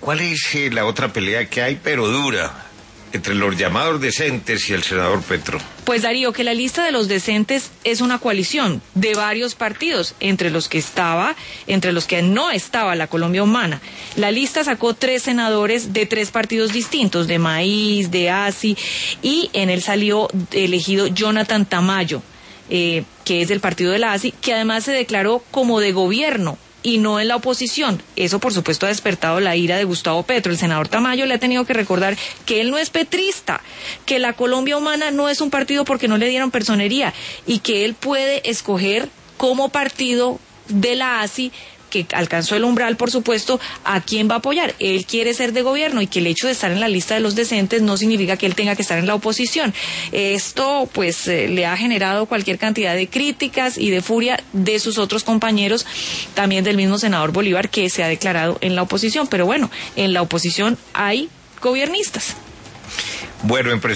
¿Cuál es la otra pelea que hay, pero dura, entre los llamados decentes y el senador Petro? Pues Darío, que la lista de los decentes es una coalición de varios partidos, entre los que no estaba la Colombia Humana. La lista sacó 3 senadores de 3 partidos distintos, de Maíz, de ASI, y en él salió elegido Jonathan Tamayo, que es del partido de la ASI, que además se declaró como de gobierno y no en la oposición. Eso, por supuesto, ha despertado la ira de Gustavo Petro. El senador Tamayo le ha tenido que recordar que él no es petrista, que la Colombia Humana no es un partido porque no le dieron personería y que él puede escoger como partido de la ASI, que alcanzó el umbral, por supuesto, a quién va a apoyar. Él quiere ser de gobierno y que el hecho de estar en la lista de los decentes no significa que él tenga que estar en la oposición. Esto, pues, le ha generado cualquier cantidad de críticas y de furia de sus otros compañeros, también del mismo senador Bolívar, que se ha declarado en la oposición. Pero bueno, en la oposición hay gobiernistas. Bueno,